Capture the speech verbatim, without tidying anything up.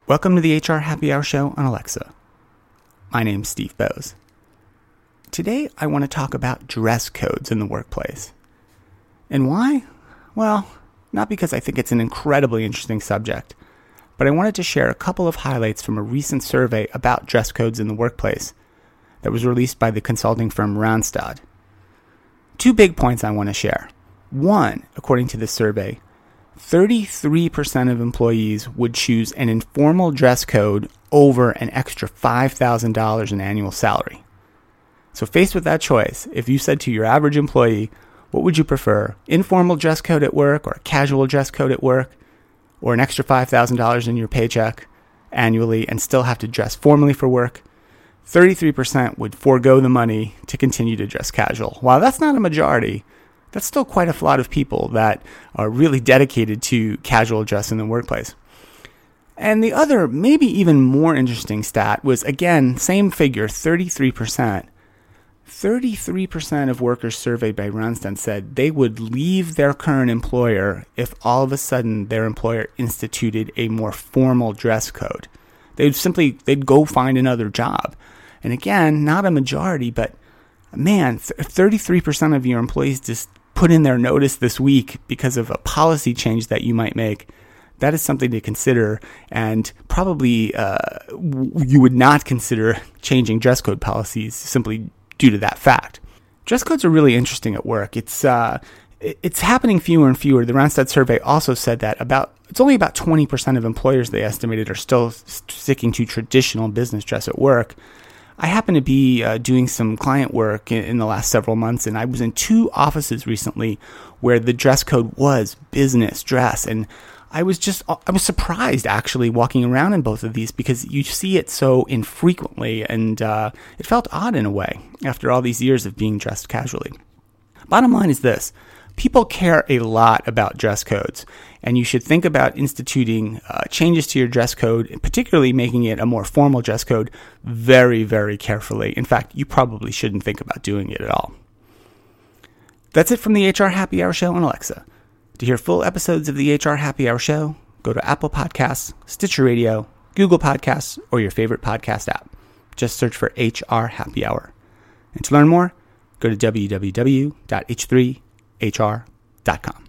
Welcome to the H R Happy Hour Show on Alexa. My name's Steve Bowes. Today, I want to talk about dress codes in the workplace. And why? Well, not because I think it's an incredibly interesting subject, but I wanted to share a couple of highlights from a recent survey about dress codes in the workplace that was released by the consulting firm Randstad. Two big points I want to share. One, according to this survey, thirty-three percent of employees would choose an informal dress code over an extra five thousand dollars in annual salary. So faced with that choice, if you said to your average employee, what would you prefer? Informal dress code at work or a casual dress code at work or an extra five thousand dollars in your paycheck annually and still have to dress formally for work? thirty-three percent would forego the money to continue to dress casual. While that's not a majority, that's still quite a lot of people that are really dedicated to casual dress in the workplace. And the other, maybe even more interesting stat was, again, same figure, thirty-three percent. thirty-three percent of workers surveyed by Randstad said they would leave their current employer if all of a sudden their employer instituted a more formal dress code. They'd simply, they'd go find another job. And again, not a majority, but man, thirty-three percent of your employees just put in their notice this week because of a policy change that you might make. That is something to consider, and probably uh, you would not consider changing dress code policies simply due to that fact. Dress codes are really interesting at work. It's uh, it's happening fewer and fewer. The Randstad survey also said that about it's only about twenty percent of employers, they estimated, are still sticking to traditional business dress at work. I happen to be uh, doing some client work in, in the last several months, and I was in two offices recently where the dress code was business dress, and I was just I was surprised actually walking around in both of these because you see it so infrequently, and uh, it felt odd in a way after all these years of being dressed casually. Bottom line is this. People care a lot about dress codes, and you should think about instituting uh, changes to your dress code, particularly making it a more formal dress code, very, very carefully. In fact, you probably shouldn't think about doing it at all. That's it from the H R Happy Hour Show on Alexa. To hear full episodes of the H R Happy Hour Show, go to Apple Podcasts, Stitcher Radio, Google Podcasts, or your favorite podcast app. Just search for H R Happy Hour. And to learn more, go to w w w dot h three h r dot com.